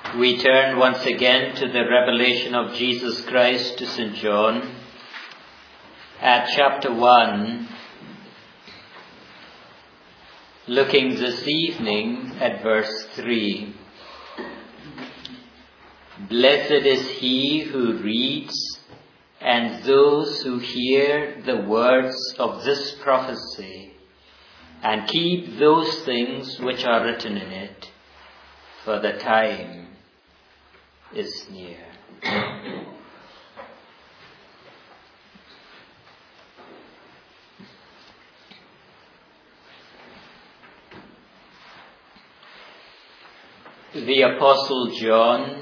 We turn once again to the revelation of Jesus Christ to St. John at chapter 1, looking this evening at verse 3. Blessed is he who reads and those who hear the words of this prophecy and keep those things which are written in it, for the time is near. The Apostle John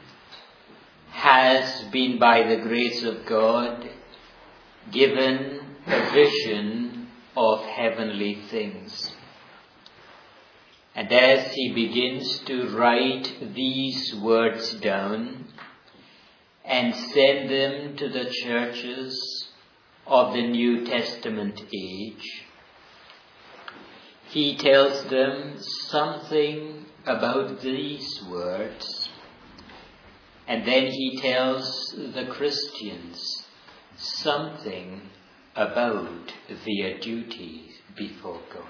has been, by the grace of God, given a vision of heavenly things. And as he begins to write these words down and send them to the churches of the New Testament age, he tells them something about these words, and then he tells the Christians something about their duty before God.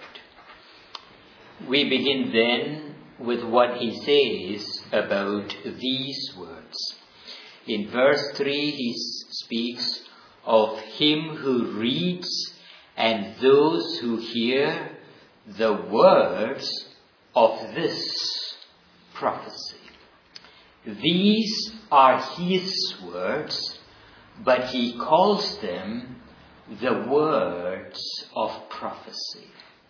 We begin then with what he says about these words. In verse 3 he speaks of him who reads and those who hear the words of this prophecy. These are his words, but he calls them the words of prophecy.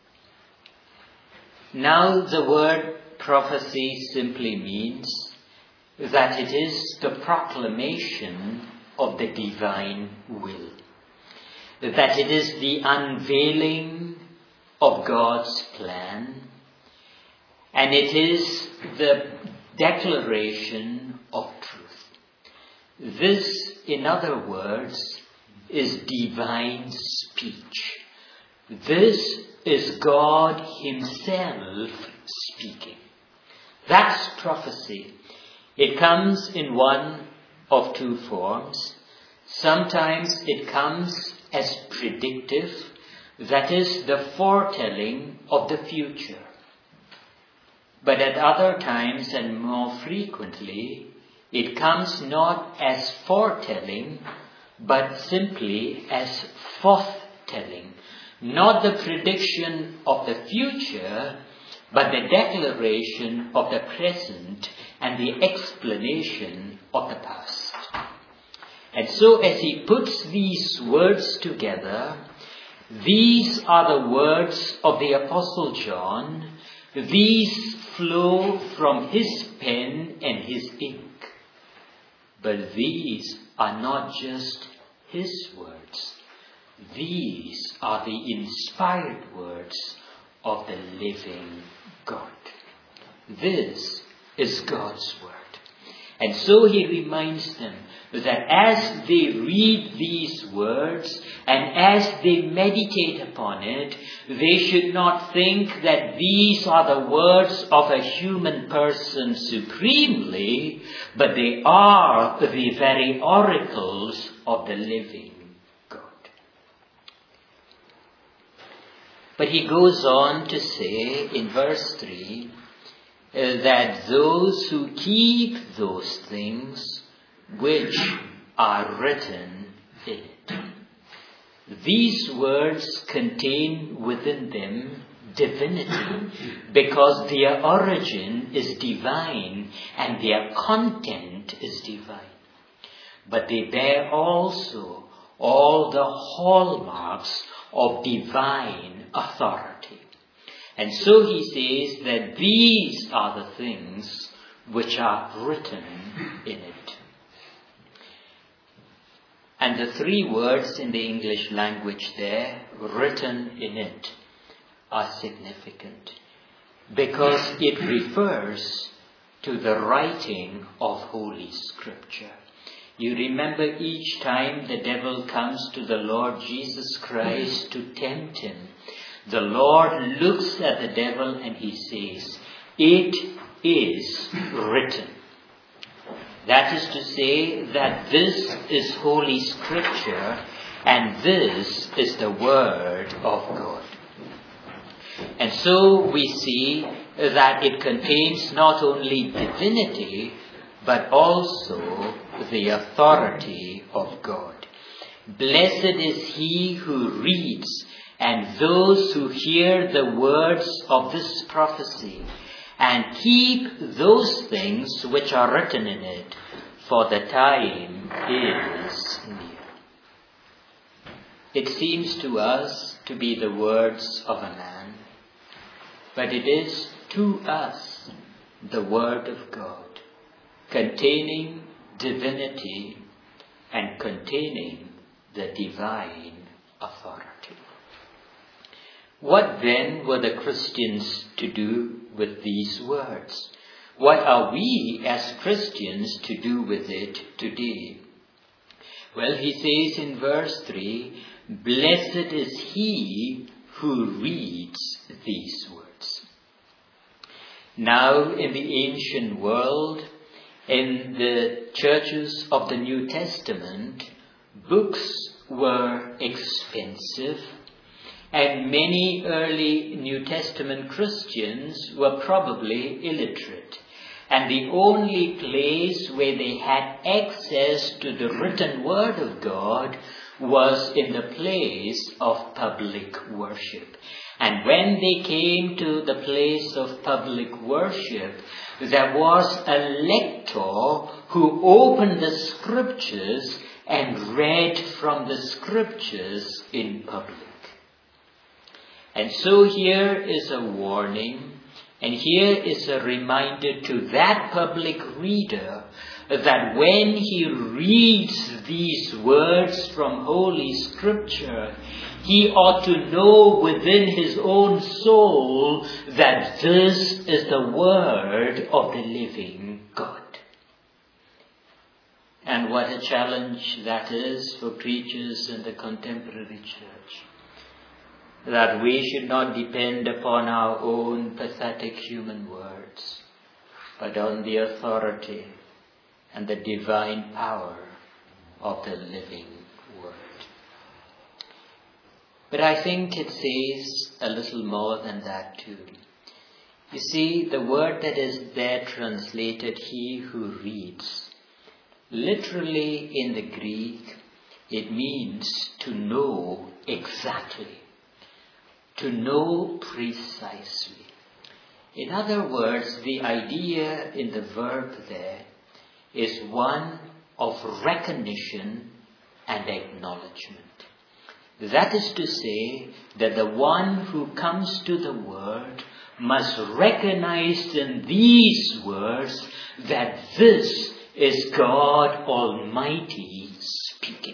Now, the word prophecy simply means that it is the proclamation of the divine will, that it is the unveiling of God's plan, and it is the declaration of truth. This, in other words, is divine speech. This is God himself speaking. That's prophecy. It comes in one of two forms. Sometimes it comes as predictive, that is, the foretelling of the future. But at other times, and more frequently, it comes not as foretelling, but simply as forthtelling. Not the prediction of the future, but the declaration of the present and the explanation of the past. And so as he puts these words together, these are the words of the Apostle John. These flow from his pen and his ink. But these are not just his words. These are the inspired words of the living God. This is God's word. And so he reminds them that as they read these words and as they meditate upon it, they should not think that these are the words of a human person supremely, but they are the very oracles of the living God. But he goes on to say in verse 3 that those who keep those things which are written in it. These words contain within them divinity because their origin is divine and their content is divine. But they bear also all the hallmarks of divine authority. And so he says that these are the things which are written in it. And the three words in the English language there, written in it, are significant because it refers to the writing of Holy Scripture. You remember each time the devil comes to the Lord Jesus Christ to tempt him, the Lord looks at the devil and he says, "It is written." That is to say that this is Holy Scripture and this is the Word of God. And so we see that it contains not only divinity, but also the authority of God. Blessed is he who reads and those who hear the words of this prophecy and keep those things which are written in it, for the time is near. It seems to us to be the words of a man, but it is to us the Word of God, containing divinity and containing the divine authority. What then were the Christians to do with these words? What are we as Christians to do with it today? Well, he says in verse 3, blessed is he who reads these words. Now, in the ancient world, in the churches of the New Testament, books were expensive, and many early New Testament Christians were probably illiterate. And the only place where they had access to the written Word of God was in the place of public worship. And when they came to the place of public worship, there was a lector who opened the Scriptures and read from the Scriptures in public. And so here is a warning, and here is a reminder to that public reader that when he reads these words from Holy Scripture, he ought to know within his own soul that this is the Word of the living God. And what a challenge that is for preachers in the contemporary church. That we should not depend upon our own pathetic human words, but on the authority and the divine power of the living Word. But I think it says a little more than that too. You see, the word that is there translated, he who reads, literally in the Greek, it means to know exactly, to know precisely. In other words, the idea in the verb there is one of recognition and acknowledgement. That is to say that the one who comes to the Word must recognize in these words that this is God Almighty speaking.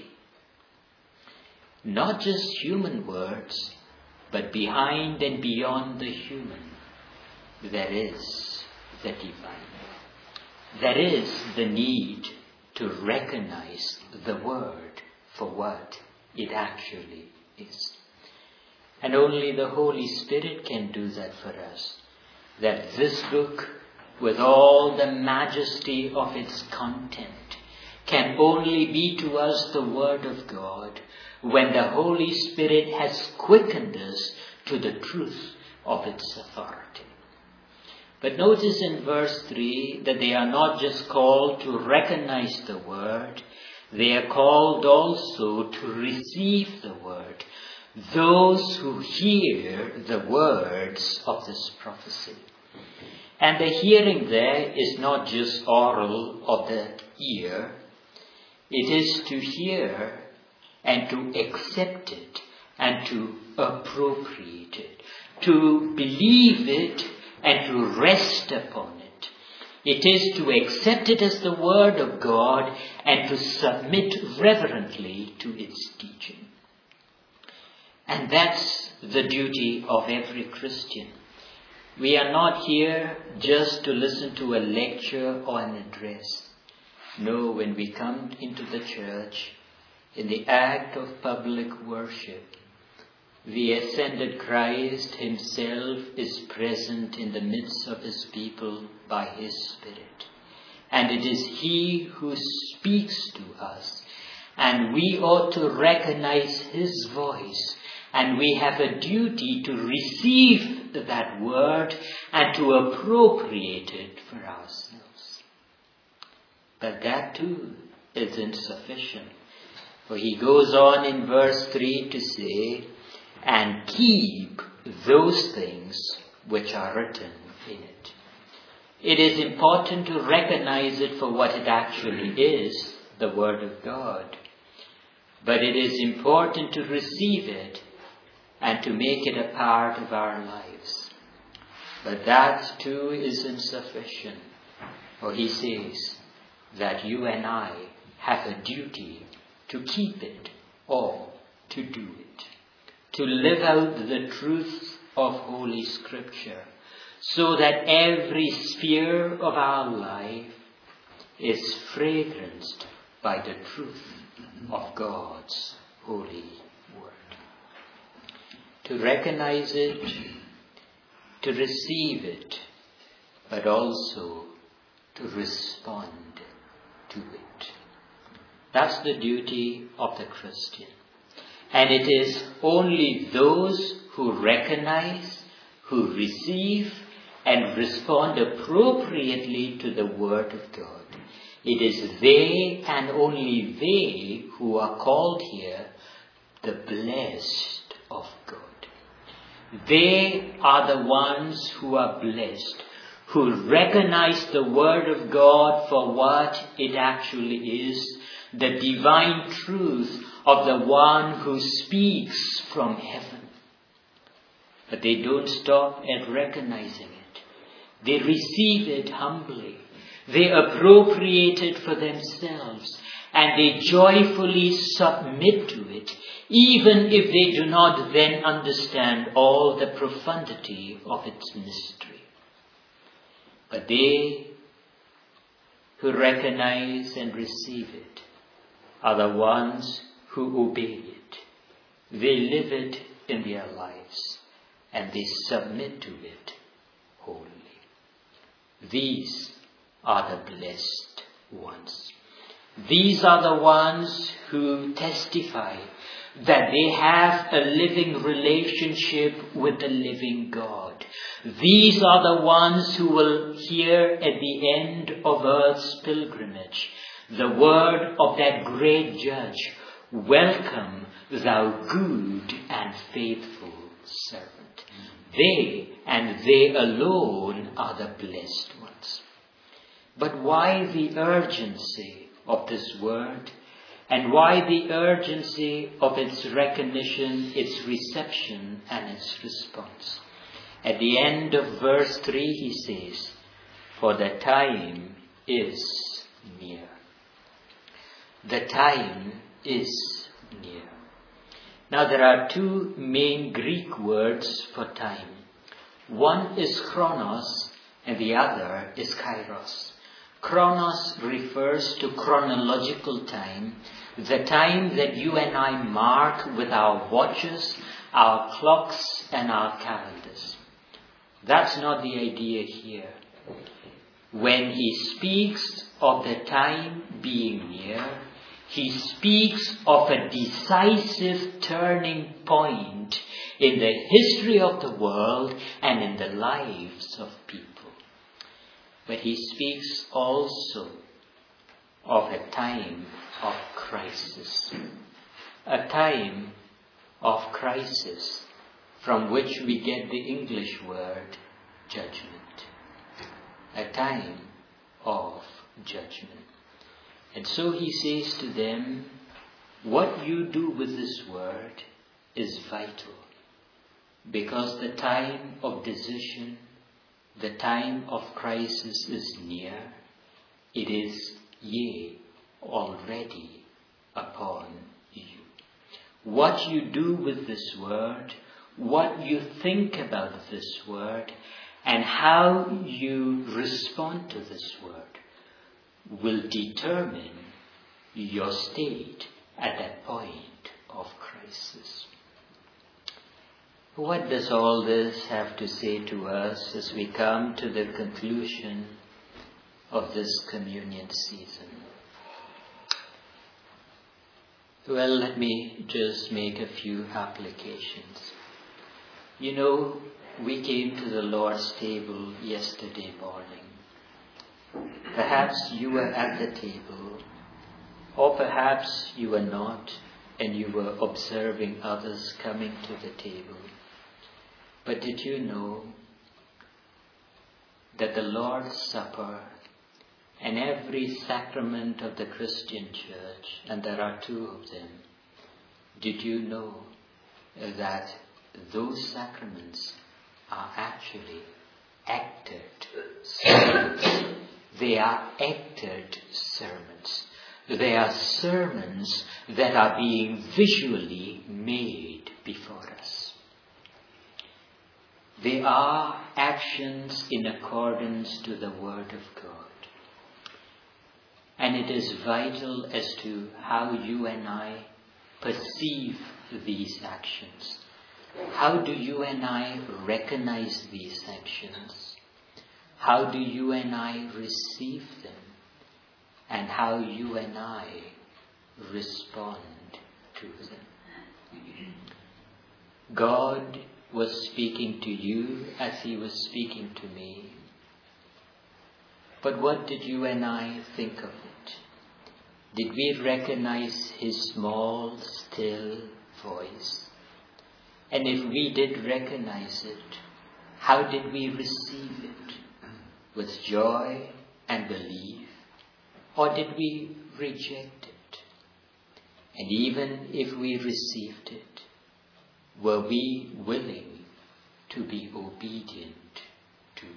Not just human words, but behind and beyond the human, there is the divine. There is the need to recognize the Word for what it actually is. And only the Holy Spirit can do that for us. That this book, with all the majesty of its content, can only be to us the Word of God when the Holy Spirit has quickened us to the truth of its authority. But notice in verse 3 that they are not just called to recognize the Word, they are called also to receive the Word. Those who hear the words of this prophecy. And the hearing there is not just oral of the ear. It is to hear and to accept it and to appropriate it, to believe it and to rest upon it. It is to accept it as the Word of God and to submit reverently to its teaching. And that's the duty of every Christian. We are not here just to listen to a lecture or an address. No, when we come into the church, in the act of public worship, the ascended Christ himself is present in the midst of his people by his Spirit. and it is He who speaks to us. And we ought to recognize His voice, and we have a duty to receive that word and to appropriate it for ourselves. But that too is insufficient. For he goes on in verse 3 to say, and keep those things which are written in it. It is important to recognize it for what it actually is, the Word of God. But it is important to receive it and to make it a part of our lives. But that too is insufficient. For he says that you and I have a duty to keep it or to do it. To live out the truth of Holy Scripture, so that every sphere of our life is fragranced by the truth of God's holy word. To recognize it, to receive it, but also to respond to it. That's the duty of the Christian. And it is only those who recognize, who receive, and respond appropriately to the Word of God. It is they and only they who are called here the blessed of God. They are the ones who are blessed, who recognize the Word of God for what it actually is, the divine truth of the one who speaks from heaven. But they don't stop at recognizing it. They receive it humbly. They appropriate it for themselves, and they joyfully submit to it, even if they do not then understand all the profundity of its mystery. But they who recognize and receive it are the ones who obey it. They live it in their lives, and they submit to it wholly. These are the blessed ones. These are the ones who testify that they have a living relationship with the living God. These are the ones who will hear at the end of earth's pilgrimage the word of that great judge, "Welcome, thou good and faithful servant." They and they alone are the blessed ones. But why the urgency of this word? And why the urgency of its recognition, its reception, and its response? At the end of verse 3 he says, "For the time is near." The time is near. Now there are two main Greek words for time. One is chronos and the other is kairos. Chronos refers to chronological time, the time that you and I mark with our watches, our clocks, and our calendars. That's not the idea here. When he speaks of the time being near, he speaks of a decisive turning point in the history of the world and in the lives of people. But he speaks also of a time of crisis. A time of crisis from which we get the English word judgment. A time of judgment. And so he says to them, what you do with this word is vital, because the time of decision, the time of crisis is near. It is, yea, already upon you. What you do with this word, what you think about this word, and how you respond to this word will determine your state at that point of crisis. What does all this have to say to us as we come to the conclusion of this communion season? Well, let me just make a few applications. You know, we came to the Lord's table yesterday morning. Perhaps you were at the table, or perhaps you were not, and you were observing others coming to the table. But did you know that the Lord's Supper and every sacrament of the Christian Church, and there are 2 of them, did you know that those sacraments are actually acted sermons? They are acted sermons. They are sermons that are being visually made before us. They are actions in accordance to the Word of God. And it is vital as to how you and I perceive these actions. How do you and I recognize these actions? How do you and I receive them? And how you and I respond to them? God was speaking to you as He was speaking to me. But what did you and I think of it? Did we recognize His small, still voice? And if we did recognize it, how did we receive it? With joy and belief? Or did we reject it? And even if we received it, were we willing to be obedient to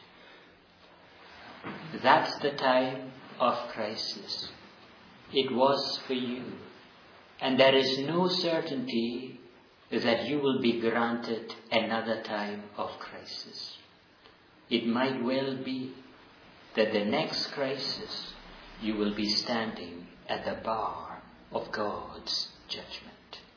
it? That's the time of crisis. It was for you. And there is no certainty that you will be granted another time of crisis. It might well be that the next crisis you will be standing at the bar of God's judgment.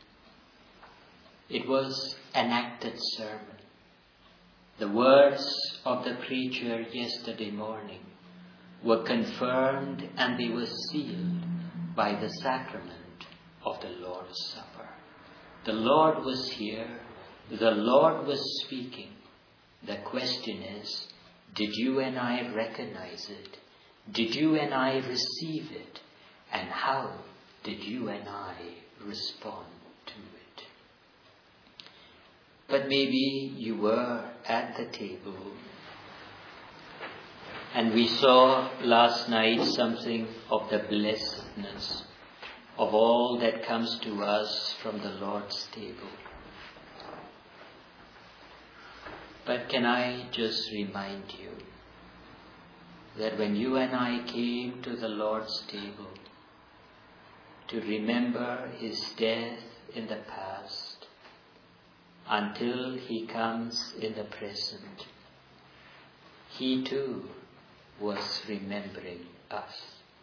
It was an acted sermon. The words of the preacher yesterday morning were confirmed and they were sealed by the sacrament of the Lord's Supper. The Lord was here. The Lord was speaking. The question is, did you and I recognize it? Did you and I receive it? And how did you and I respond to it? But maybe you were at the table and we saw last night something of the blessedness of all that comes to us from the Lord's table. But can I just remind you that when you and I came to the Lord's table to remember His death in the past until He comes in the present, He too was remembering us.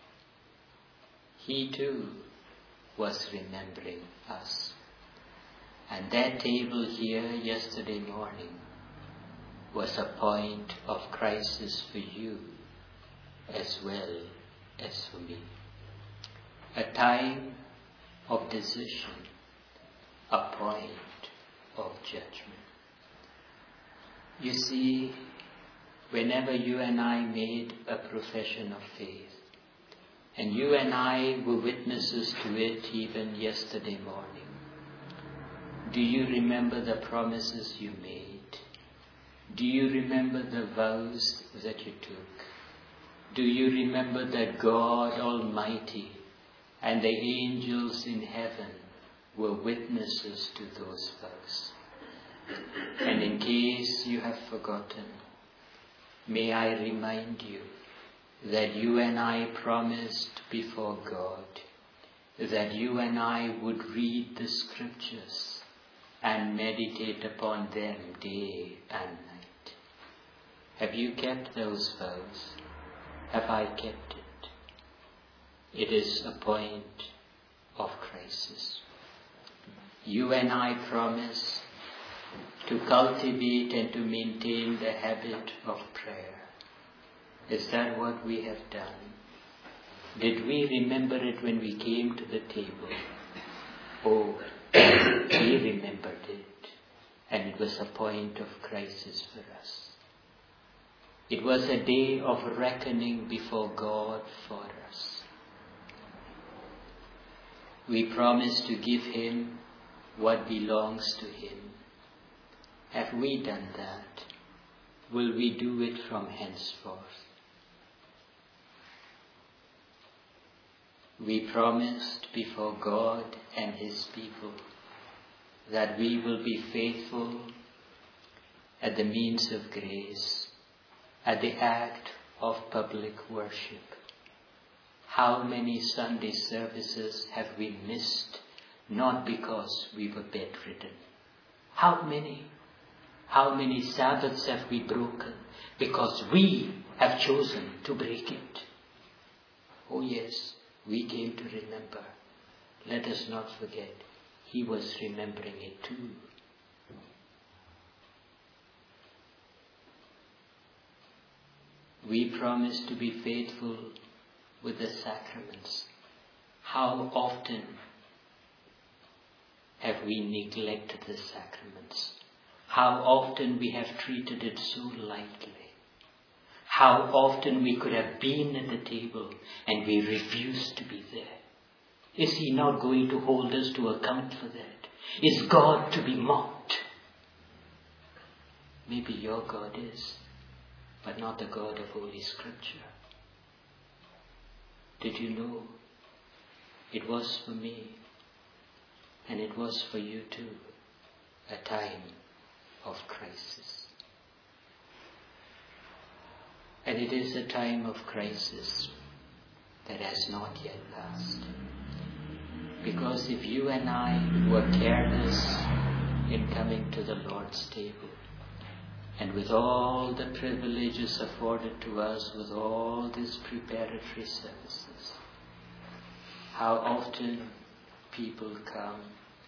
He too was remembering us. And that table here yesterday morning was a point of crisis for you as well as for me. A time of decision, a point of judgment. You see, whenever you and I made a profession of faith, and you and I were witnesses to it even yesterday morning, do you remember the promises you made? Do you remember the vows that you took? Do you remember that God Almighty and the angels in heaven were witnesses to those vows? And in case you have forgotten, may I remind you that you and I promised before God that you and I would read the Scriptures and meditate upon them day and night. Have you kept those vows? Have I kept it? It is a point of crisis. You and I promise to cultivate and to maintain the habit of prayer. Is that what we have done? Did we remember it when we came to the table? Oh, we remembered it, and it was a point of crisis for us. It was a day of reckoning before God for us. We promised to give Him what belongs to Him. Have we done that? Will we do it from henceforth? We promised before God and His people that we will be faithful at the means of grace, at the act of public worship. How many Sunday services have we missed, not because we were bedridden? How many? How many Sabbaths have we broken because we have chosen to break it? Oh yes, we came to remember. Let us not forget, He was remembering it too. We promise to be faithful with the sacraments. How often have we neglected the sacraments? How often we have treated it so lightly. How often we could have been at the table and we refused to be there. Is He not going to hold us to account for that? Is God to be mocked? Maybe your God is, but not the God of Holy Scripture. Did you know? It was for me, and it was for you too, a time of crisis. And it is a time of crisis that has not yet passed. Because if you and I were careless in coming to the Lord's table, and with all the privileges afforded to us, with all these preparatory services, how often people come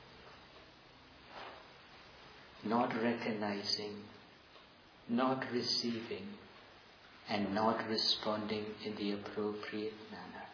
not recognizing, not receiving, and not responding in the appropriate manner.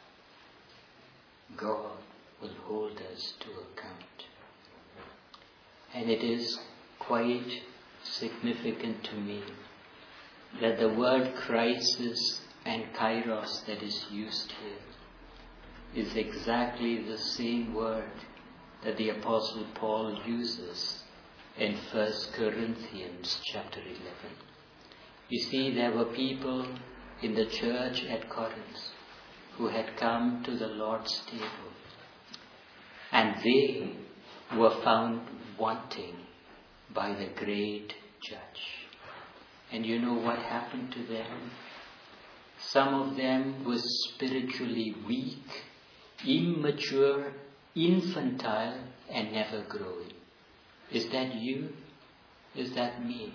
God will hold us to account. And it is quite significant to me that the word crisis and kairos that is used here is exactly the same word that the Apostle Paul uses in 1 Corinthians chapter 11. You see, there were people in the church at Corinth who had come to the Lord's table, and they were found wanting by the great judge. And you know what happened to them? Some of them were spiritually weak, immature, infantile, and never growing. Is that you? Is that me?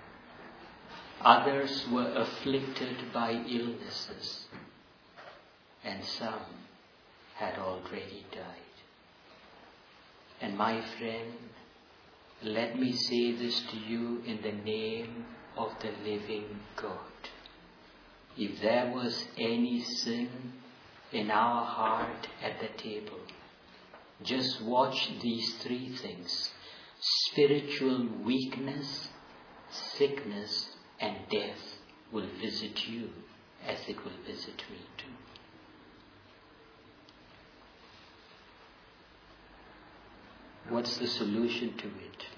Others were afflicted by illnesses, and some had already died. And my friend, let me say this to you in the name of the living God. If there was any sin in our heart at the table, just watch these three things: spiritual weakness, sickness, and death will visit you as it will visit me too. What's the solution to it?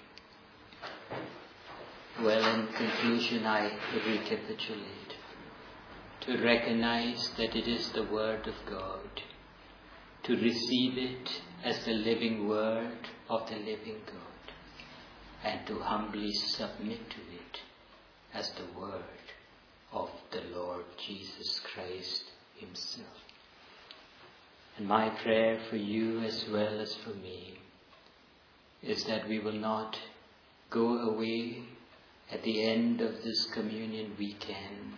Well, in conclusion, I recapitulate. To recognize that it is the Word of God. To receive it as the living Word of the living God. And to humbly submit to it as the Word of the Lord Jesus Christ Himself. And my prayer for you as well as for me is that we will not go away at the end of this communion weekend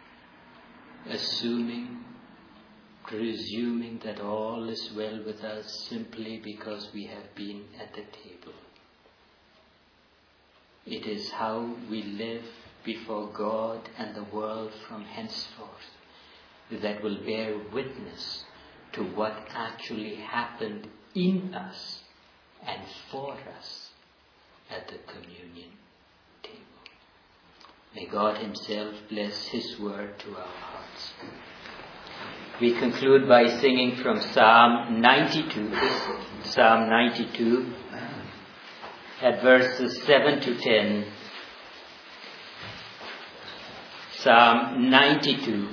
presuming that all is well with us simply because we have been at the table. It is how we live before God and the world from henceforth that will bear witness to what actually happened in us and for us at the communion table. May God himself bless his word to our hearts. We conclude by singing from Psalm 92. Psalm 92 at verses 7 to 10. Psalm 92.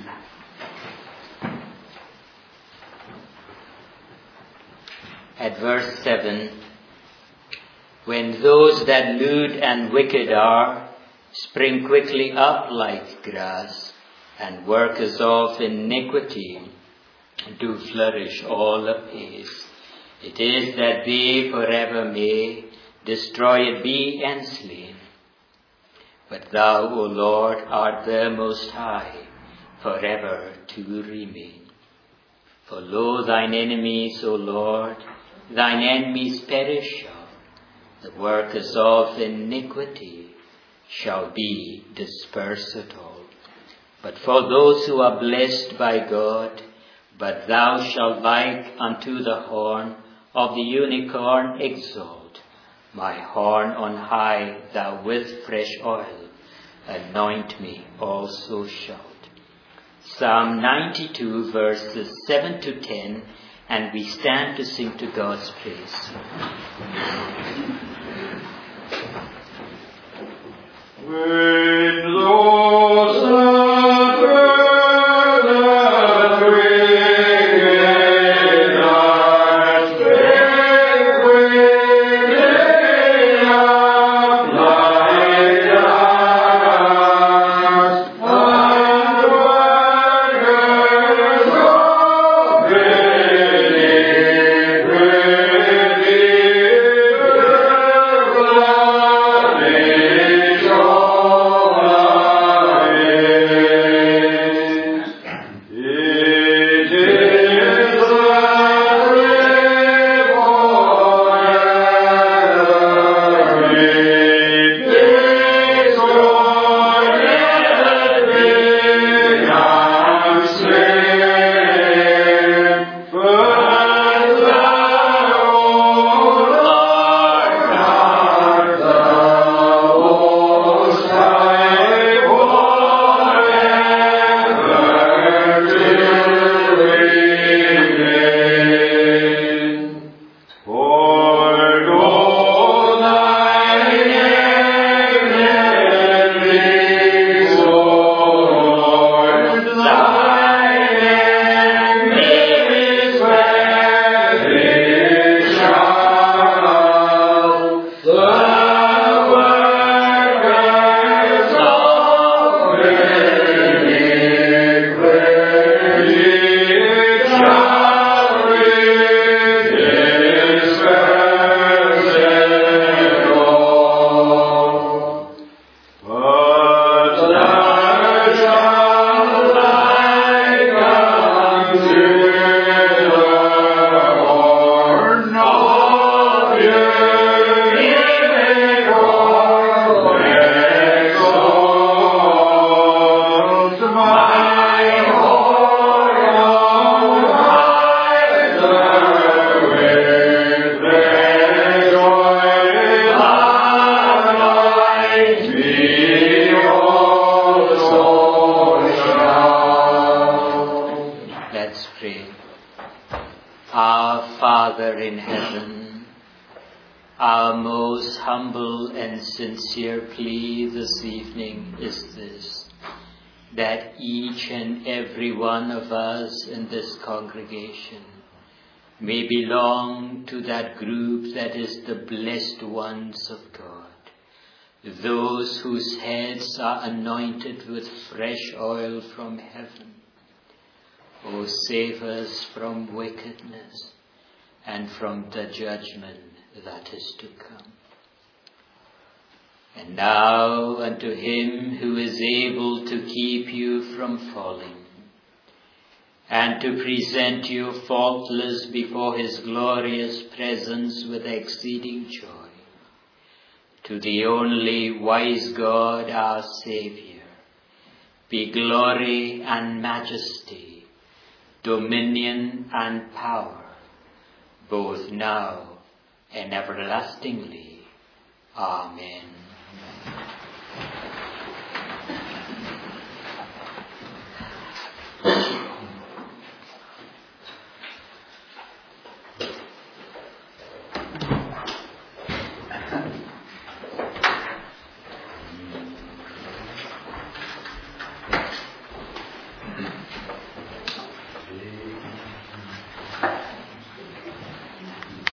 At verse 7, when those that lewd and wicked are, spring quickly up like grass, and workers of iniquity do flourish all apace. It is that they forever may destroyed be and slain. But thou, O Lord, art the most high, forever to remain. For lo, thine enemies, O Lord, thine enemies perish shall. The workers of iniquity shall be dispersed at all. But for those who are blessed by God, but thou shalt like unto the horn of the unicorn exalt. My horn on high thou with fresh oil anoint me also shalt. Psalm 92 verses 7 to 10, and we stand to sing to God's praise. When those Sincere plea this evening is this, that each and every one of us in this congregation may belong to that group that is the blessed ones of God, those whose heads are anointed with fresh oil from heaven. O save us from wickedness and from the judgment that is to come. And now unto him who is able to keep you from falling, and to present you faultless before his glorious presence with exceeding joy, To the only wise God, our Saviour, be glory and majesty, dominion and power, both now and everlastingly. Amen.